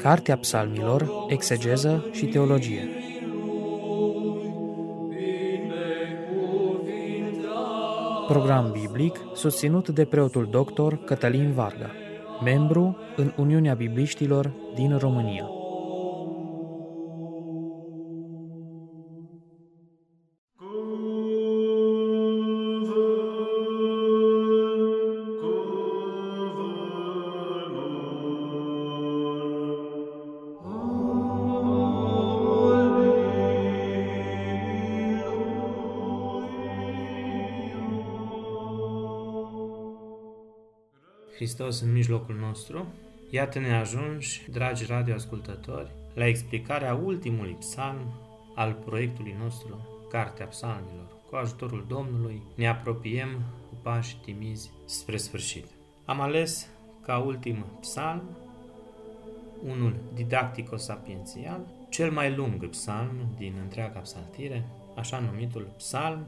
Cartea Psalmilor, exegeză și teologie. Program biblic susținut de preotul dr. Cătălin Varga, membru în Uniunea Bibliștilor din România. Hristos în mijlocul nostru, iată-ne ajunși, dragi radioascultători, la explicarea ultimului psalm al proiectului nostru, Cartea Psalmilor. Cu ajutorul Domnului ne apropiem cu pași timizi spre sfârșit. Am ales ca ultim psalm unul didactico-sapiențial, cel mai lung psalm din întreaga psaltire, așa numitul Psalm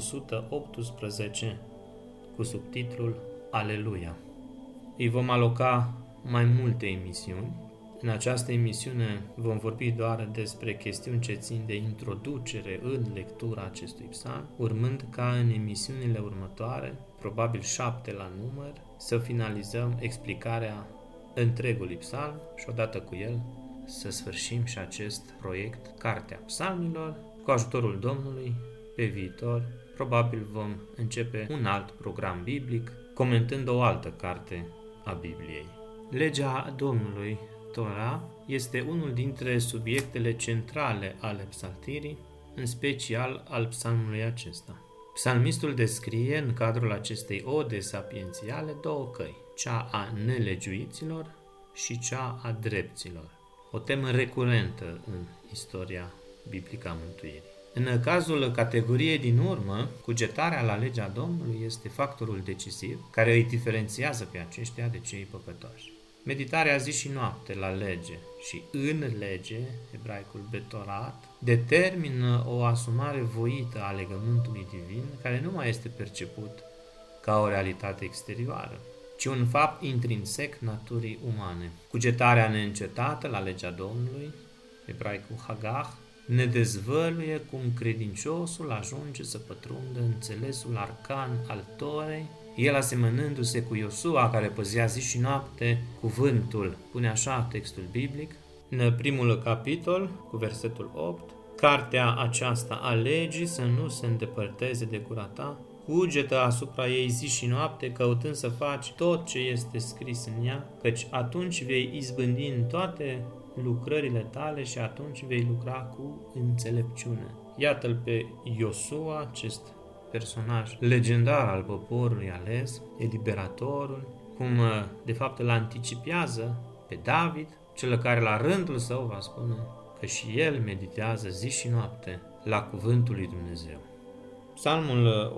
118 cu subtitlul Aleluia. Îi vom aloca mai multe emisiuni. În această emisiune vom vorbi doar despre chestiuni ce țin de introducere în lectura acestui psalm, urmând ca în emisiunile următoare, probabil 7 la număr, să finalizăm explicarea întregului psalm și odată cu el să sfârșim și acest proiect, Cartea Psalmilor. Cu ajutorul Domnului, pe viitor, probabil vom începe un alt program biblic, comentând o altă carte a Bibliei. Legea Domnului, Tora, este unul dintre subiectele centrale ale psaltirii, în special al psalmului acesta. Psalmistul descrie în cadrul acestei ode sapiențiale două căi, cea a nelegiuiților și cea a drepților, o temă recurentă în istoria biblică a mântuirii. În cazul categoriei din urmă, cugetarea la legea Domnului este factorul decisiv care îi diferențiază pe aceștia de cei păcătoși. Meditarea zi și noapte la lege și în lege, ebraicul betorat, determină o asumare voită a legământului divin care nu mai este perceput ca o realitate exterioară, ci un fapt intrinsec naturii umane. Cugetarea neîncetată la legea Domnului, ebraicul hagah, ne dezvăluie cum credinciosul ajunge să pătrundă înțelesul arcan al Torei, el asemănându-se cu Iosua care păzea zi și noapte cuvântul, pune așa textul biblic, în primul capitol, cu versetul 8, cartea aceasta a legii să nu se îndepărteze de gura ta, cugetă asupra ei zi și noapte, căutând să faci tot ce este scris în ea, căci atunci vei izbândi în toate lucrările tale și atunci vei lucra cu înțelepciune. Iată-l pe Iosua, acest personaj legendar al poporului ales, eliberatorul, cum de fapt îl anticipează pe David, cel care la rândul său va spune că și el meditează zi și noapte la cuvântul lui Dumnezeu. Psalmul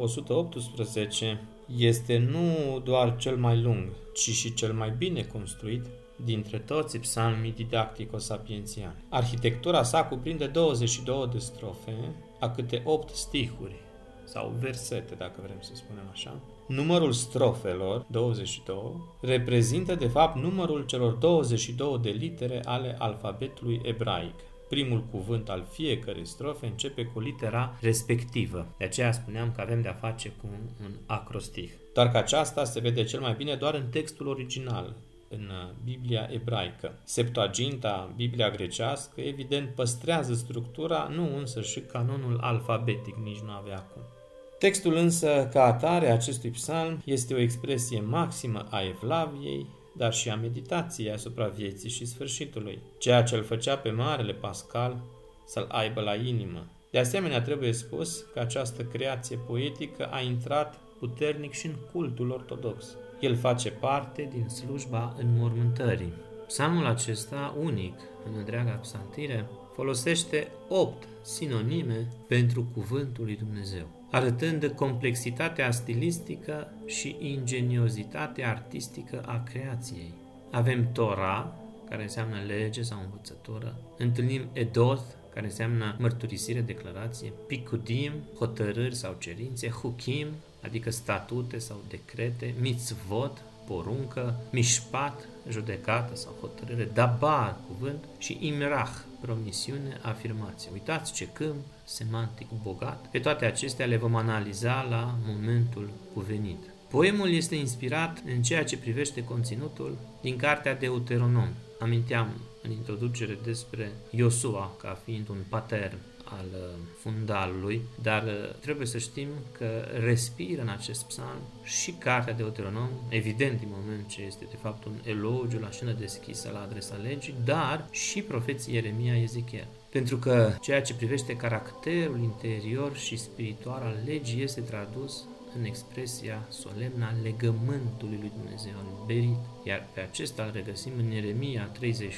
118 este nu doar cel mai lung, ci și cel mai bine construit dintre toți psalmii didactico-sapiențiali. Arhitectura sa cuprinde 22 de strofe, a câte 8 stihuri, sau versete, dacă vrem să spunem așa. Numărul strofelor, 22, reprezintă de fapt numărul celor 22 de litere ale alfabetului ebraic. Primul cuvânt al fiecărei strofe începe cu litera respectivă. De aceea spuneam că avem de-a face cu un acrostih. Doar că aceasta se vede cel mai bine doar în textul original, în Biblia ebraică. Septuaginta, Biblia grecească, evident păstrează structura, nu însă și canonul alfabetic, nici nu avea acum. Textul însă, ca atare, acestui psalm este o expresie maximă a evlaviei, dar și a meditației asupra vieții și sfârșitului, ceea ce îl făcea pe Marele Pascal să-l aibă la inimă. De asemenea, trebuie spus că această creație poetică a intrat puternic și în cultul ortodox. El face parte din slujba înmormântării. Psalmul acesta, unic în întreaga psaltire, folosește 8 sinonime pentru cuvântul lui Dumnezeu, arătând complexitatea stilistică și ingeniozitatea artistică a creației. Avem Tora, care înseamnă lege sau învățătură, întâlnim Edoth, care înseamnă mărturisire, declarație, Pikudim, hotărâri sau cerințe, Hukim, adică statute sau decrete, Mitzvot, poruncă, mishpat, judecată sau hotărâre, dabar, cuvânt, și imrah, promisiune, afirmație. Uitați ce câmp semantic bogat. Pe toate acestea le vom analiza la momentul cuvenit. Poemul este inspirat în ceea ce privește conținutul din cartea Deuteronom. Aminteam în introducere despre Iosua ca fiind un patern al fundalului, dar trebuie să știm că respiră în acest psalm și cartea Deuteronom, evident din moment ce este de fapt un elogiu la scenă deschisă la adresa legii, dar și profeții Ieremia, Ezechiel. Pentru că ceea ce privește caracterul interior și spiritual al legii este tradus în expresia solemnă a legământului lui Dumnezeu înberit, iar pe acesta îl regăsim în Ieremia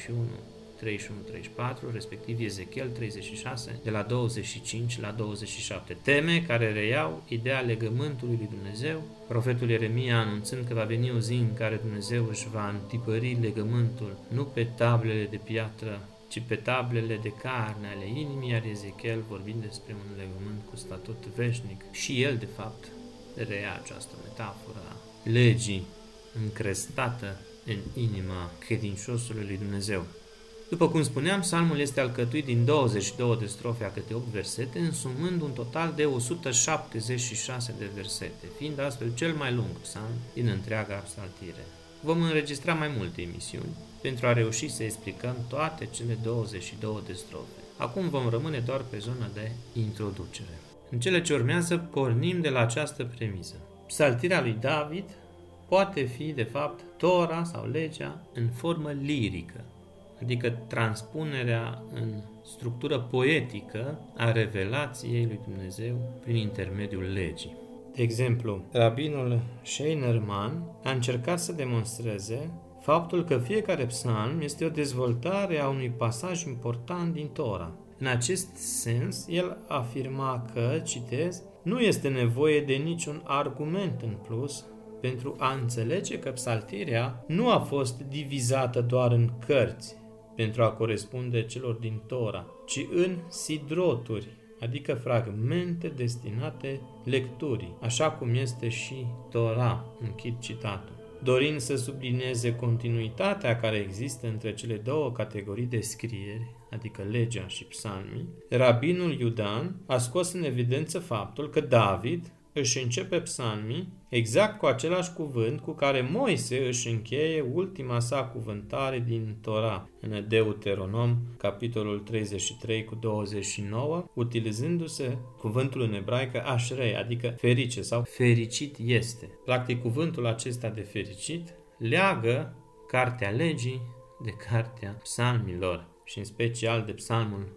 31-34, respectiv Ezechiel 36, de la 25 la 27. Teme care reiau ideea legământului lui Dumnezeu, profetul Ieremia anunțând că va veni o zi în care Dumnezeu își va întipări legământul nu pe tablele de piatră, ci pe tablele de carne ale inimii, iar Ezechiel vorbind despre un legământ cu statut veșnic. Și el, de fapt, reia această metaforă a legii încrestată în inima credinciosului lui Dumnezeu. După cum spuneam, psalmul este alcătuit din 22 de strofe a câte 8 versete, însumând un total de 176 de versete, fiind astfel cel mai lung psalm din întreaga psaltire. Vom înregistra mai multe emisiuni pentru a reuși să explicăm toate cele 22 de strofe. Acum vom rămâne doar pe zona de introducere. În cele ce urmează, pornim de la această premisă. Psaltirea lui David poate fi, de fapt, Tora sau legea în formă lirică, adică transpunerea în structură poetică a revelației lui Dumnezeu prin intermediul legii. De exemplu, rabinul Scheinerman a încercat să demonstreze faptul că fiecare psalm este o dezvoltare a unui pasaj important din Tora. În acest sens, el afirma că, citez, nu este nevoie de niciun argument în plus pentru a înțelege că psaltirea nu a fost divizată doar în cărți pentru a corespunde celor din Tora, ci în sidroturi, adică fragmente destinate lecturii, așa cum este și Tora, închid citatul. Dorind să sublinieze continuitatea care există între cele două categorii de scrieri, adică legea și psalmii, rabinul Iudan a scos în evidență faptul că David își începe psalmii exact cu același cuvânt cu care Moise își încheie ultima sa cuvântare din Tora, în Deuteronom, capitolul 33 cu 29, utilizându-se cuvântul în ebraică ashrei, adică ferice sau fericit este. Practic, cuvântul acesta de fericit leagă cartea legii de cartea psalmilor și în special de psalmul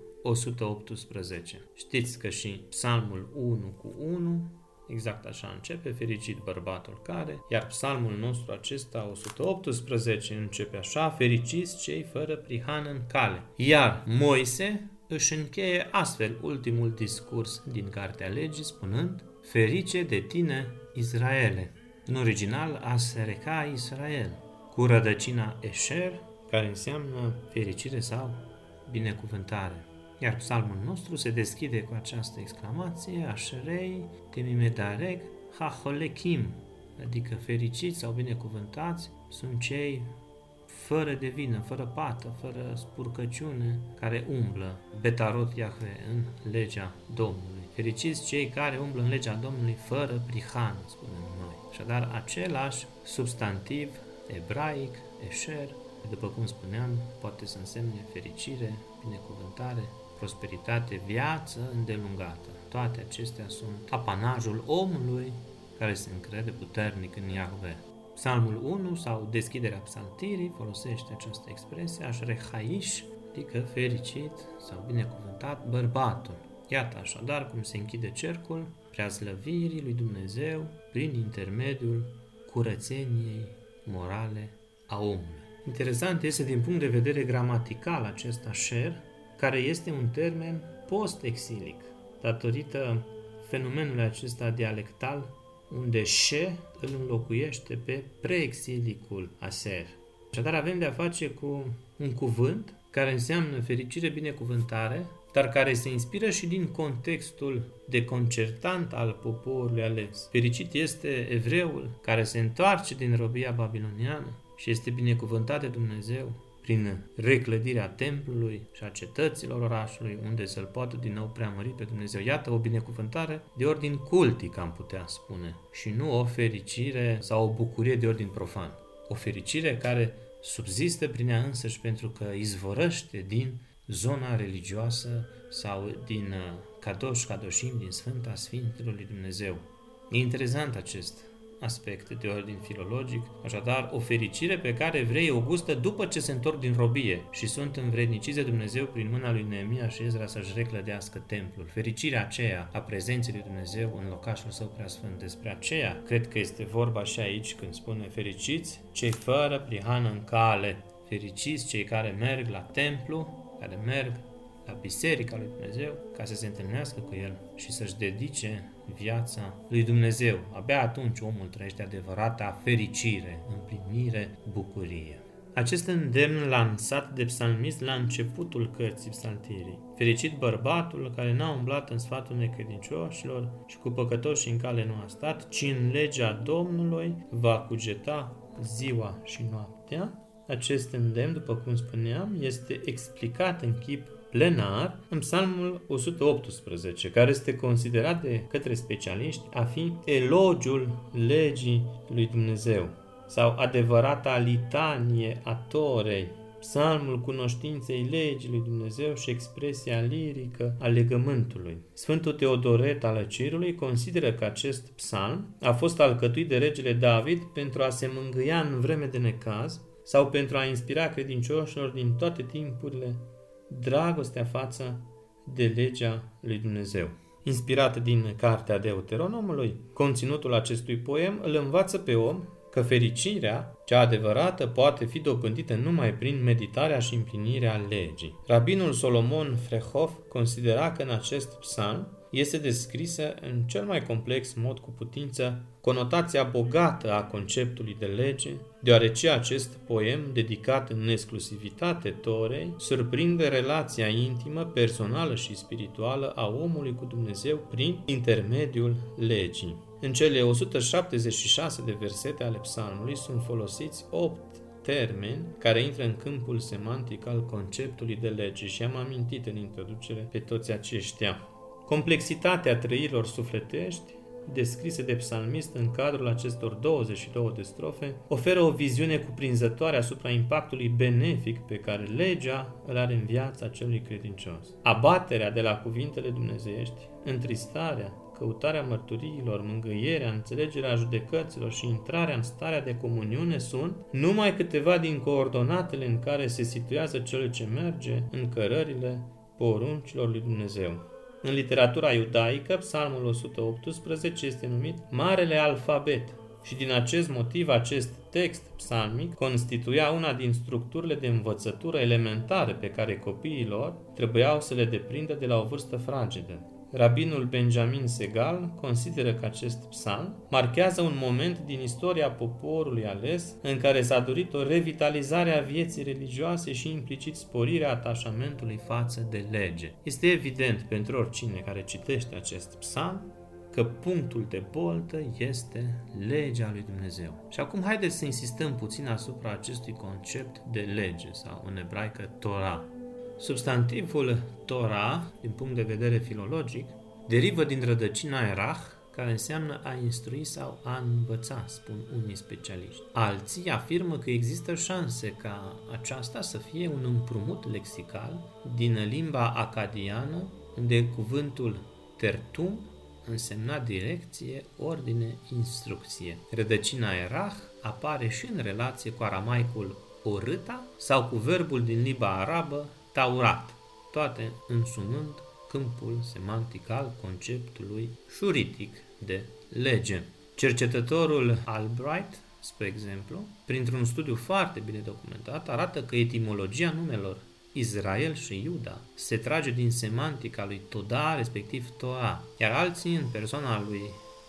118. Știți că și psalmul 1:1 exact așa începe, fericit bărbatul care, iar psalmul nostru acesta, 118, începe așa, fericiți cei fără prihană în cale. Iar Moise își încheie astfel ultimul discurs din Cartea Legii, spunând, ferice de tine, Israele. În original, Asereca Israel, cu rădăcina Esher, care înseamnă fericire sau binecuvântare. Iar psalmul nostru se deschide cu această exclamație, Asherei, Temimedareg, Haholechim, adică fericiți sau binecuvântați sunt cei fără de vină, fără pată, fără spurcăciune, care umblă, Betarot Iahve, în legea Domnului. Fericiți cei care umblă în legea Domnului fără prihană, spunem noi. Așadar, același substantiv ebraic, Esher, după cum spuneam, poate să însemne fericire, binecuvântare, prosperitate, viață îndelungată. Toate acestea sunt apanajul omului care se încrede puternic în Iahve. Psalmul 1 sau deschiderea psaltirii folosește această expresie, Ashrei, adică fericit sau binecuvântat bărbatul. Iată așadar cum se închide cercul preaslăvirii lui Dumnezeu prin intermediul curățeniei morale a omului. Interesant este din punct de vedere gramatical acest asher, care este un termen post-exilic, datorită fenomenului acesta dialectal, unde she îl înlocuiește pe preexilicul aser. Așadar avem de-a face cu un cuvânt care înseamnă fericire, binecuvântare, dar care se inspiră și din contextul deconcertant al poporului ales. Fericit este evreul care se întoarce din robia babiloniană și este binecuvântat de Dumnezeu prin reclădirea templului și a cetăților orașului, unde să-L poată din nou preamări pe Dumnezeu. Iată o binecuvântare de ordin cultic, am putea spune, și nu o fericire sau o bucurie de ordin profan. O fericire care subzistă prin ea însăși pentru că izvorăște din zona religioasă sau din kadoshim, din Sfânta Sfintelor lui Dumnezeu. E interesant acest aspect de ordin filologic, așadar o fericire pe care evreii o gustă după ce se întorc din robie și sunt învredniciți de Dumnezeu prin mâna lui Neemia și Ezra să-și reclădească templul. Fericirea aceea a prezenței lui Dumnezeu în locașul său preasfânt. Despre aceea cred că este vorba și aici când spune fericiți cei fără prihană în cale, fericiți cei care merg la templu, care merg la biserica lui Dumnezeu ca să se întâlnească cu El și să-și dedice viața lui Dumnezeu. Abia atunci omul trăiește adevărata fericire, împlinire, bucurie. Acest îndemn lansat de psalmist la începutul cărții psaltirii. Fericit bărbatul care n-a umblat în sfatul necredincioșilor și cu păcătoși în cale nu a stat, ci în legea Domnului va cugeta ziua și noaptea. Acest îndemn, după cum spuneam, este explicat în chip plenar în Psalmul 118, care este considerat de către specialiști a fi elogiul legii lui Dumnezeu sau adevărata litanie a Torei, psalmul cunoștinței legii lui Dumnezeu și expresia lirică a legământului. Sfântul Teodoret al Cirului consideră că acest psalm a fost alcătuit de regele David pentru a se mângâia în vreme de necaz sau pentru a inspira credincioșilor din toate timpurile dragostea față de legea lui Dumnezeu. Inspirat din Cartea Deuteronomului, conținutul acestui poem îl învață pe om că fericirea, cea adevărată, poate fi dobândită numai prin meditarea și împlinirea legii. Rabinul Solomon Frehov considera că în acest psalm este descrisă în cel mai complex mod cu putință conotația bogată a conceptului de lege, deoarece acest poem, dedicat în exclusivitate Torei, surprinde relația intimă, personală și spirituală a omului cu Dumnezeu prin intermediul legii. În cele 176 de versete ale psalmului sunt folosiți 8 termeni care intră în câmpul semantic al conceptului de lege și am amintit în introducere pe toți aceștia. Complexitatea trăirilor sufletești, descrise de psalmist în cadrul acestor 22 de strofe, oferă o viziune cuprinzătoare asupra impactului benefic pe care legea îl are în viața celui credincios. Abaterea de la cuvintele dumnezeiești, întristarea, căutarea mărturiilor, mângâierea, înțelegerea judecăților și intrarea în starea de comuniune sunt numai câteva din coordonatele în care se situează cel ce merge în cărările poruncilor lui Dumnezeu. În literatura iudaică, Psalmul 118 este numit Marele Alfabet și din acest motiv acest text psalmic constituia una din structurile de învățătură elementare pe care copiii lor trebuiau să le deprindă de la o vârstă fragedă. Rabinul Benjamin Segal consideră că acest psalm marchează un moment din istoria poporului ales în care s-a dorit o revitalizare a vieții religioase și implicit sporirea atașamentului față de lege. Este evident pentru oricine care citește acest psalm că punctul de boltă este legea lui Dumnezeu. Și acum haideți să insistăm puțin asupra acestui concept de lege sau în ebraică Torah. Substantivul Torah, din punct de vedere filologic, derivă din rădăcina erach, care înseamnă a instrui sau a învăța, spun unii specialiști. Alții afirmă că există șanse ca aceasta să fie un împrumut lexical din limba acadiană, unde cuvântul tertum însemna direcție, ordine, instrucție. Rădăcina erach apare și în relație cu aramaicul orâta sau cu verbul din limba arabă taurat, toate însumând câmpul semantic al conceptului șuritic de lege. Cercetătorul Albright, spre exemplu, printr-un studiu foarte bine documentat, arată că etimologia numelor Israel și Iuda se trage din semantica lui Toda, respectiv Torah, iar alții, în persoana lui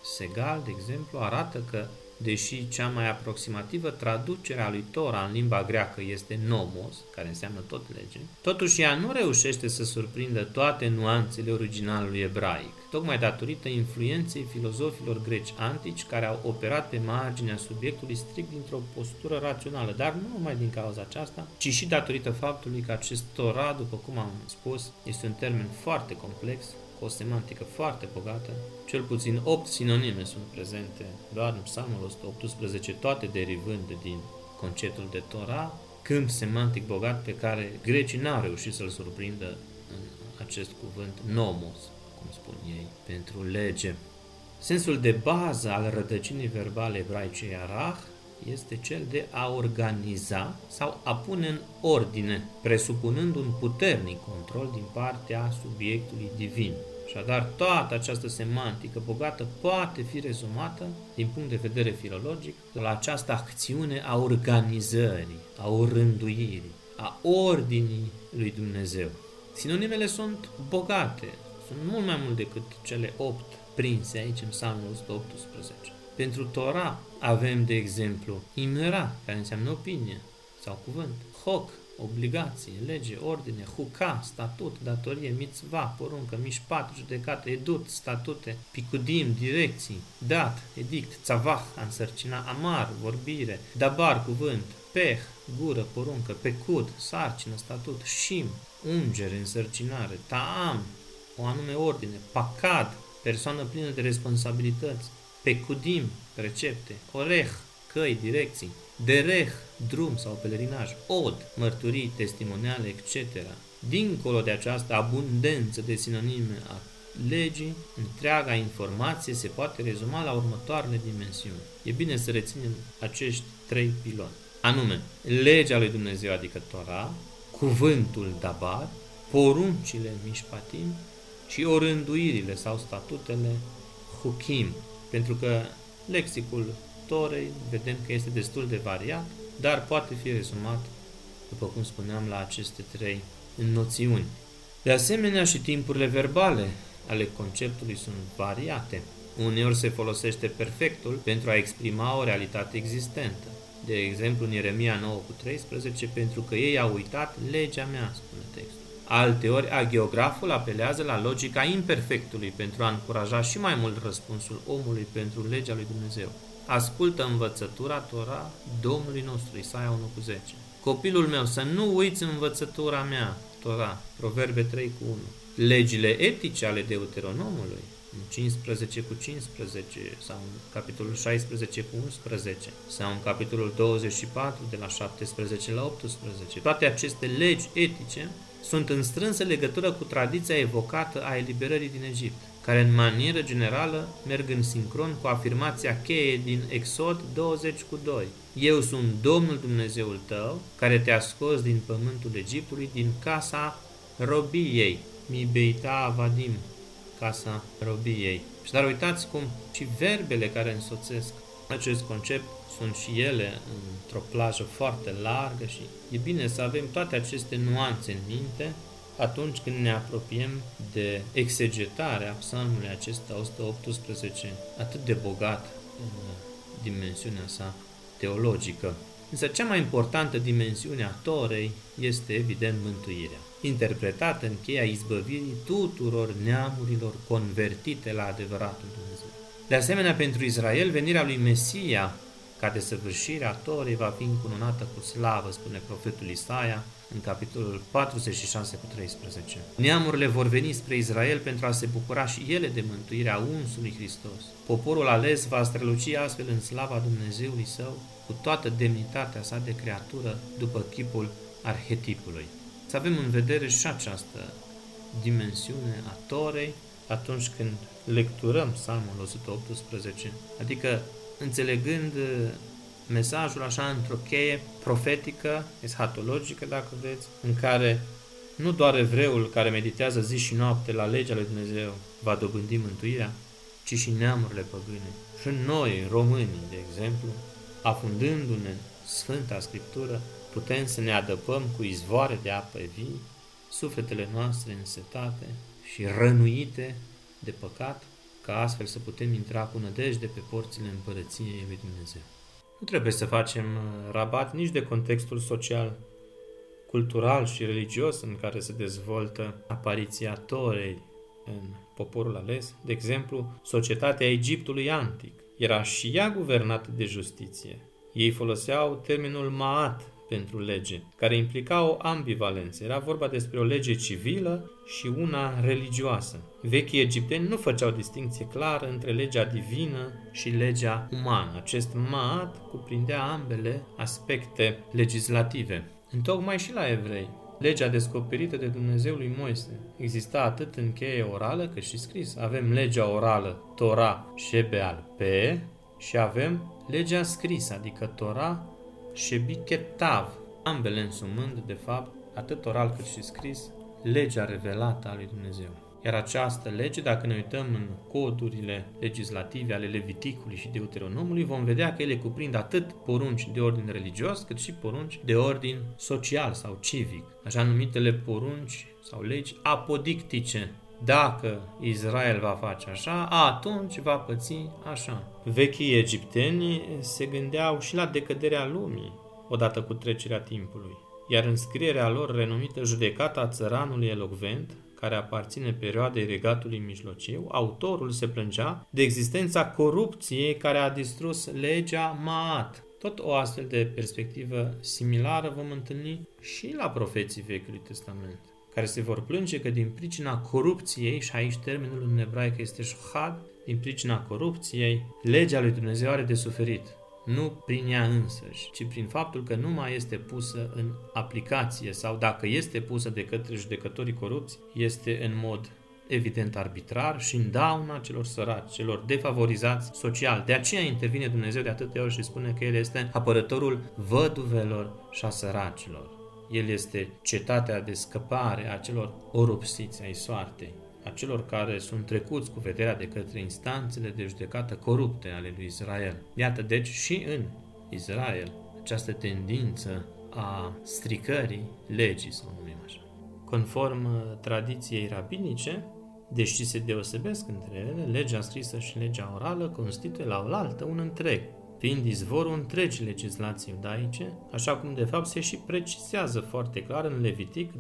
Segal, de exemplu, arată că, deși cea mai aproximativă traducere a lui Tora în limba greacă este nomos, care înseamnă tot lege, totuși ea nu reușește să surprindă toate nuanțele originalului ebraic, tocmai datorită influenței filozofilor greci antici care au operat pe marginea subiectului strict dintr-o postură rațională, dar nu numai din cauza aceasta, ci și datorită faptului că acest Tora, după cum am spus, este un termen foarte complex, cu o semantică foarte bogată. Cel puțin 8 sinonime sunt prezente doar în Psalmul 118, toate derivând din conceptul de Tora, câmp semantic bogat pe care grecii n-au reușit să-l surprindă în acest cuvânt nomos, cum spun ei, pentru lege. Sensul de bază al rădăcinii verbale ebraice yarah este cel de a organiza sau a pune în ordine, presupunând un puternic control din partea subiectului divin. Așadar, toată această semantică bogată poate fi rezumată, din punct de vedere filologic, la această acțiune a organizării, a orânduirii, a ordinii lui Dumnezeu. Sinonimele sunt bogate, sunt mult mai mult decât cele 8 prinse aici în Psalmul 118. Pentru Tora avem, de exemplu, imera, care înseamnă opinie sau cuvânt, hoc, obligație, lege, ordine, huca, statut, datorie, mitzva, poruncă, mișpat, judecată, edut, statute, picudim, direcții, dat, edict, tzavah, a însărcina, amar, vorbire, dabar, cuvânt, peh, gură, poruncă, pecud, sarcină, statut, shim, ungere, însărcinare, taam, o anume ordine, pacad, persoană plină de responsabilități, pecudim, precepte, oreh, căi, direcții, dereh, drum sau pelerinaj, od, mărturii, testimoniale, etc. Dincolo de această abundență de sinonime a legii, întreaga informație se poate rezuma la următoarele dimensiuni. E bine să reținem acești 3 piloni, anume legea lui Dumnezeu, adică Tora, cuvântul dabar, poruncile mishpatim și orânduirile sau statutele hukim, pentru că lexicul Torei vedem că este destul de variat, dar poate fi rezumat, după cum spuneam, la aceste 3 noțiuni. De asemenea, și timpurile verbale ale conceptului sunt variate. Uneori se folosește perfectul pentru a exprima o realitate existentă. De exemplu, în Ieremia 9:13, pentru că ei au uitat legea mea, spune textul. Alteori, agiograful apelează la logica imperfectului pentru a încuraja și mai mult răspunsul omului pentru legea lui Dumnezeu. Ascultă învățătura Tora Domnului nostru, Isaia 1:10. Copilul meu, să nu uiți învățătura mea, Tora, Proverbe 3:1. Legile etice ale Deuteronomului, în 15:15, sau în capitolul 16:11, sau în capitolul 24, de la 17 la 18. Toate aceste legi etice sunt în strânsă legătură cu tradiția evocată a eliberării din Egipt, care în manieră generală merg în sincron cu afirmația cheie din Exod 20:2. Eu sunt Domnul Dumnezeul tău, care te-a scos din pământul Egiptului, din casa robiei. Mi beita avadim, casa robiei. Și dar uitați cum și verbele care însoțesc acest concept sunt și ele într-o plajă foarte largă și e bine să avem toate aceste nuanțe în minte atunci când ne apropiem de exegetarea psalmului acesta 118, atât de bogat în dimensiunea sa teologică. Însă cea mai importantă dimensiune a Torei este evident mântuirea, interpretată în cheia izbăvirii tuturor neamurilor convertite la adevăratul Dumnezeu. De asemenea, pentru Israel, venirea lui Mesia ca desăvârșirea Torei va fi încununată cu slavă, spune profetul Isaia în capitolul 46:13. Neamurile vor veni spre Israel pentru a se bucura și ele de mântuirea unsului Hristos. Poporul ales va străluci astfel în slava Dumnezeului său cu toată demnitatea sa de creatură după chipul arhetipului. Să avem în vedere și această dimensiune a Torei atunci când lecturăm Psalmul 118, adică înțelegând mesajul așa într-o cheie profetică, eschatologică, dacă vreți, în care nu doar evreul care meditează zi și noapte la legea lui Dumnezeu va dobândi mântuirea, ci și neamurile păgâne. Și noi, românii, de exemplu, afundându-ne în Sfânta Scriptură, putem să ne adăpăm cu izvoare de apă vii, sufletele noastre însetate și rănuite de păcat, ca astfel să putem intra cu nădejde pe porțile împărăției lui Dumnezeu. Nu trebuie să facem rabat nici de contextul social, cultural și religios în care se dezvoltă apariția Torei în poporul ales. De exemplu, societatea Egiptului antic era și ea guvernată de justiție. Ei foloseau termenul Maat pentru lege, care implica o ambivalență. Era vorba despre o lege civilă și una religioasă. Vechii egipteni nu făceau distinție clară între legea divină și legea umană. Acest Maat cuprindea ambele aspecte legislative. Întocmai și la evrei, legea descoperită de Dumnezeu lui Moise exista atât în cheie orală cât și scris. Avem legea orală, Torah Shebeal Pe, și avem legea scrisă, adică Torah Shebiketav, ambele însumând, de fapt, atât oral cât și scris, legea revelată a lui Dumnezeu. Iar această lege, dacă ne uităm în codurile legislative ale Leviticului și Deuteronomului, vom vedea că ele cuprind atât porunci de ordin religios, cât și porunci de ordin social sau civic, așa numitele porunci sau legi apodictice. Dacă Israel va face așa, atunci va păți așa. Vechii egipteni se gândeau și la decăderea lumii odată cu trecerea timpului, iar în scrierea lor renumită Judecata țăranului elocvent, care aparține perioadei Regatului Mijlociu, autorul se plângea de existența corupției care a distrus legea Maat. Tot o astfel de perspectivă similară vom întâlni și la profeții Vechiului Testament, care se vor plânge că din pricina corupției, și aici termenul în ebraică este shahad, din pricina corupției, legea lui Dumnezeu are de suferit. Nu prin ea însăși, ci prin faptul că nu mai este pusă în aplicație sau dacă este pusă de către judecătorii corupți, este în mod evident arbitrar și în dauna celor săraci, celor defavorizați social. De aceea intervine Dumnezeu de atâtea ori și spune că El este apărătorul văduvelor și a săracilor. El este cetatea de scăpare a celor oropsiți ai soartei, a celor care sunt trecuți cu vederea de către instanțele de judecată corupte ale lui Israel. Iată deci și în Israel această tendință a stricării legii, să o numim așa. Conform tradiției rabinice, deși se deosebesc între ele, legea scrisă și legea orală constituie la oaltă un întreg, fiind izvorul întregii legislații iudaice, așa cum de fapt se și precizează foarte clar în Levitic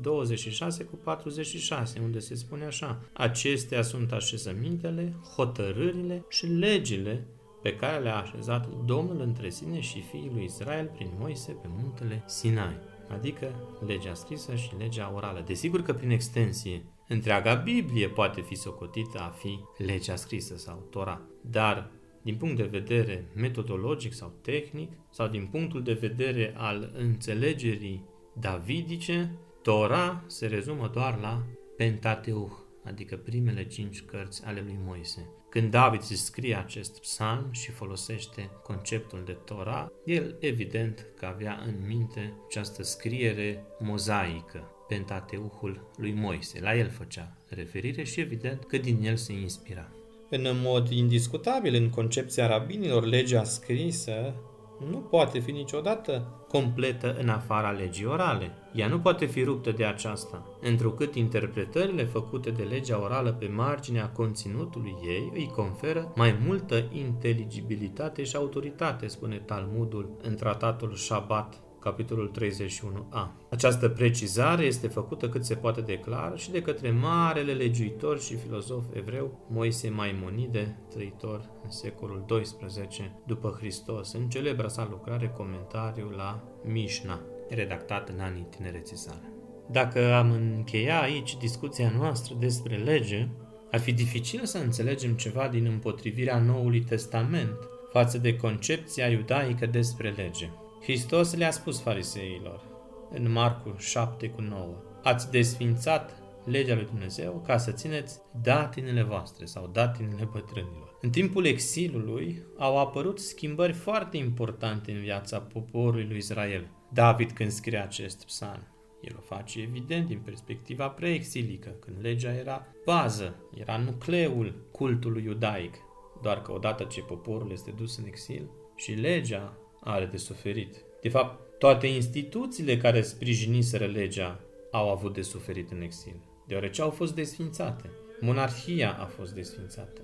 26:46, unde se spune așa: acestea sunt așezămintele, hotărârile și legile pe care le-a așezat Domnul între sine și fiii lui Israel prin Moise pe muntele Sinai, adică legea scrisă și legea orală. Desigur că prin extensie, întreaga Biblie poate fi socotită a fi legea scrisă sau Torah, dar din punct de vedere metodologic sau tehnic, sau din punctul de vedere al înțelegerii davidice, Torah se rezumă doar la Pentateuch, adică primele 5 cărți ale lui Moise. Când David își scrie acest psalm și folosește conceptul de Torah, el evident că avea în minte această scriere mozaică, Pentateuchul lui Moise. La el făcea referire și evident că din el se inspira. În mod indiscutabil, în concepția rabinilor, legea scrisă nu poate fi niciodată completă în afara legii orale. Ea nu poate fi ruptă de aceasta, întrucât interpretările făcute de legea orală pe marginea conținutului ei îi conferă mai multă inteligibilitate și autoritate, spune Talmudul în tratatul Shabbat, capitolul 31a. Această precizare este făcută cât se poate de clar și de către marele legiuitor și filozof evreu Moise Maimonide, trăitor în secolul XII după Hristos, în celebra sa lucrare comentariu la Mishna, redactat în anii tinereții sale. Dacă am încheia aici discuția noastră despre lege, ar fi dificil să înțelegem ceva din împotrivirea Noului Testament față de concepția iudaică despre lege. Hristos le-a spus fariseilor în Marcu 7:9: ați desfințat legea lui Dumnezeu ca să țineți datinele voastre sau datinele bătrânilor. În timpul exilului au apărut schimbări foarte importante în viața poporului lui Israel. David, când scrie acest psalm, el o face evident din perspectiva preexilică, când legea era bază, era nucleul cultului iudaic, doar că odată ce poporul este dus în exil și legea are de suferit. De fapt, toate instituțiile care sprijiniseră legea au avut de suferit în exil, deoarece au fost desfințate. Monarhia a fost desfințată.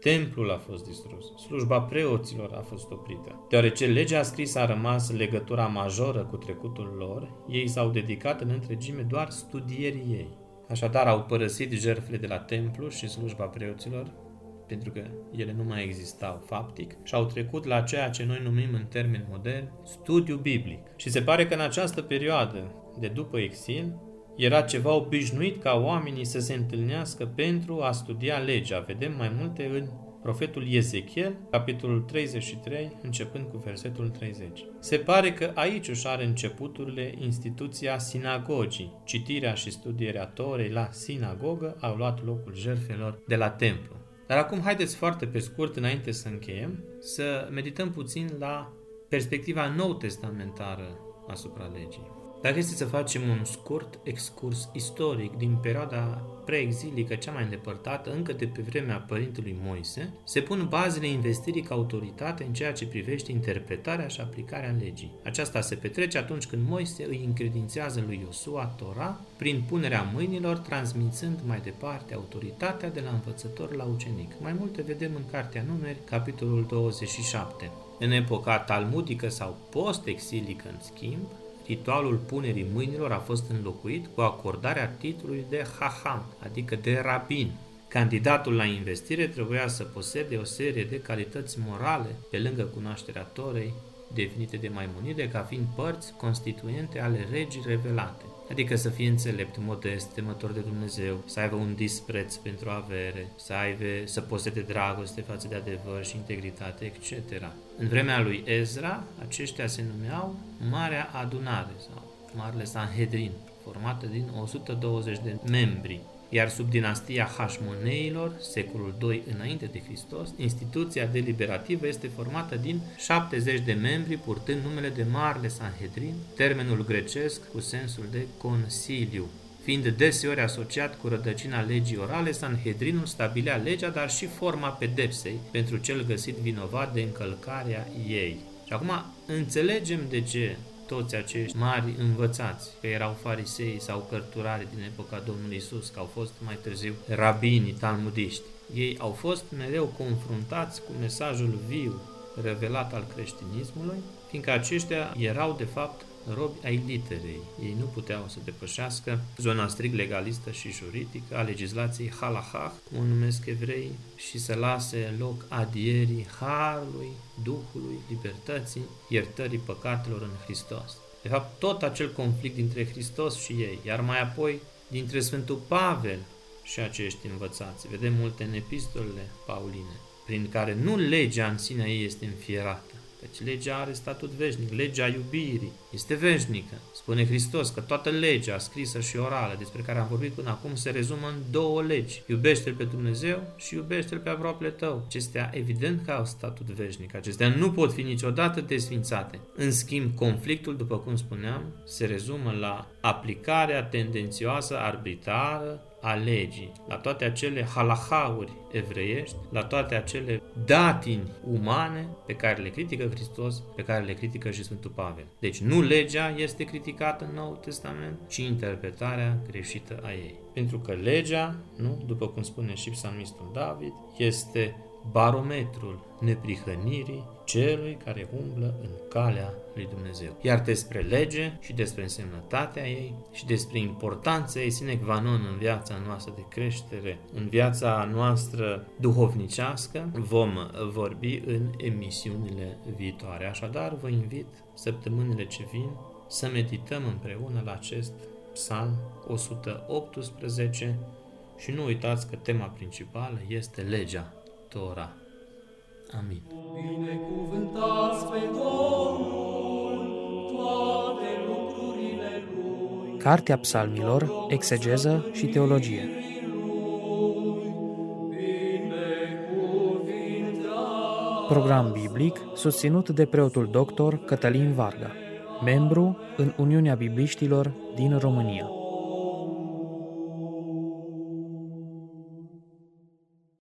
templul a fost distrus, slujba preoților a fost oprită. Deoarece legea scrisă a rămas legătura majoră cu trecutul lor, ei s-au dedicat în întregime doar studierii ei. Așadar au părăsit jertfele de la templu și slujba preoților, pentru că ele nu mai existau faptic, și au trecut la ceea ce noi numim în termeni moderni studiu biblic. Și se pare că în această perioadă de după exil era ceva obișnuit ca oamenii să se întâlnească pentru a studia legea. Vedem mai multe în profetul Ezechiel, capitolul 33, începând cu versetul 30. Se pare că aici își are începuturile instituția sinagogii. Citirea și studierea Torei la sinagogă au luat locul jertfelor de la templu. Dar acum haideți foarte pe scurt, înainte să încheiem, să medităm puțin la perspectiva nou-testamentară asupra legii. Dacă este să facem un scurt excurs istoric din perioada preexilică cea mai îndepărtată, încă de pe vremea părintelui Moise, se pun bazele investirii ca autoritate în ceea ce privește interpretarea și aplicarea legii. Aceasta se petrece atunci când Moise îi încredințează lui Iosua Tora prin punerea mâinilor, transmițând mai departe autoritatea de la învățător la ucenic. Mai multe vedem în Cartea Numeri, capitolul 27. În epoca talmudică sau post-exilică, în schimb, ritualul punerii mâinilor a fost înlocuit cu acordarea titlului de Hacham, adică de rabin. Candidatul la investire trebuia să posede o serie de calități morale, pe lângă cunoașterea Torei, definite de Maimonide ca fiind părți constituente ale legii revelate, adică să fie înțelept, modest, temător de Dumnezeu, să aibă un dispreț pentru avere, să posede dragoste față de adevăr și integritate, etc. În vremea lui Ezra, aceștia se numeau Marea Adunare sau Marele Sanhedrin, formată din 120 de membri. Iar sub dinastia Hașmoneilor, secolul II înainte de Hristos, instituția deliberativă este formată din 70 de membri, purtând numele de Marele Sanhedrin, termenul grecesc cu sensul de consiliu. Fiind deseori asociat cu rădăcina legii orale, Sanhedrinul stabilea legea, dar și forma pedepsei pentru cel găsit vinovat de încălcarea ei. Și acum înțelegem de ce toți acești mari învățați, că erau farisei sau cărturari din epoca Domnului Isus, că au fost mai târziu rabini, talmudiști. Ei au fost mereu confruntați cu mesajul viu revelat al creștinismului, fiindcă aceștia erau de fapt robi ai literei. Ei nu puteau să depășească zona strict legalistă și juridică a legislației halachah, cum o numesc evrei, și să lase loc adierii harului, Duhului, libertății, iertării păcatelor în Hristos. De fapt, tot acel conflict dintre Hristos și ei, iar mai apoi dintre Sfântul Pavel și acești învățați. Vedem multe în epistolele pauline, prin care nu legea în sine ei este înfierată, căci legea are statut veșnic, legea iubirii este veșnică. Spune Hristos că toată legea scrisă și orală despre care am vorbit până acum se rezumă în două legi. Iubește-L pe Dumnezeu și iubește-L pe aproapele tău. Acestea evident că au statut veșnic. Acestea nu pot fi niciodată desfințate. În schimb, conflictul, după cum spuneam, se rezumă la aplicarea tendențioasă, arbitrară a legii, la toate acele halahauri evreiești, la toate acele datini umane pe care le critică Hristos, pe care le critică și Sfântul Pavel. Deci nu legea este criticată în Noul Testament, ci interpretarea greșită a ei. Pentru că legea, nu, după cum spune și psalmistul David, este barometrul neprihănirii celui care umblă în calea lui Dumnezeu. Iar despre lege și despre însemnătatea ei și despre importanța ei sine qua non în viața noastră de creștere, în viața noastră duhovnicească, vom vorbi în emisiunile viitoare. Așadar, vă invit săptămânile ce vin să medităm împreună la acest psalm 118 și nu uitați că tema principală este legea, Tora. Amin. Binecuvântați pe Domnul toate lucrurile Lui. Cartea Psalmilor, exegeză și teologie. Program biblic susținut de preotul doctor Cătălin Varga, membru în Uniunea Bibliștilor din România.